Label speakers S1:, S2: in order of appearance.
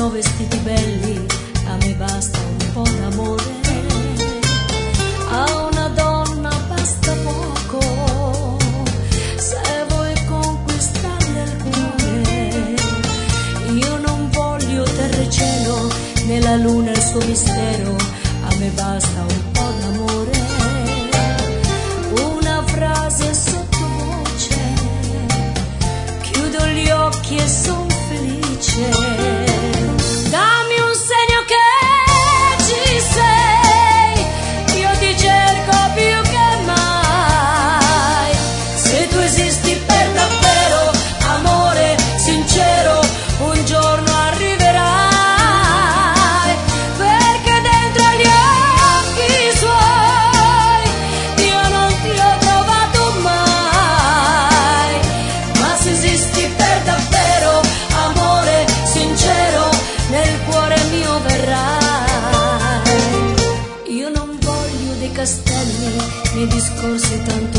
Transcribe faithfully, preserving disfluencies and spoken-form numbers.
S1: sono vestiti belli, a me basta un po' d'amore. A una donna basta poco, se vuoi conquistarle il cuore. Io non voglio terra e cielo, né la luna e il suo mistero, a me basta un po' d'amore. Una frase sottovoce, chiudo gli occhi e son felice. Dammi un segno che ci sei, io ti cerco più che mai. Se tu esisti per davvero, amore sincero, un giorno arriverai, perché dentro agli occhi suoi io non ti ho trovato mai. Ma se esisti per davvero, amore sincero, nel cuore mio verrai. Io non voglio dei castelli né discorsi tanto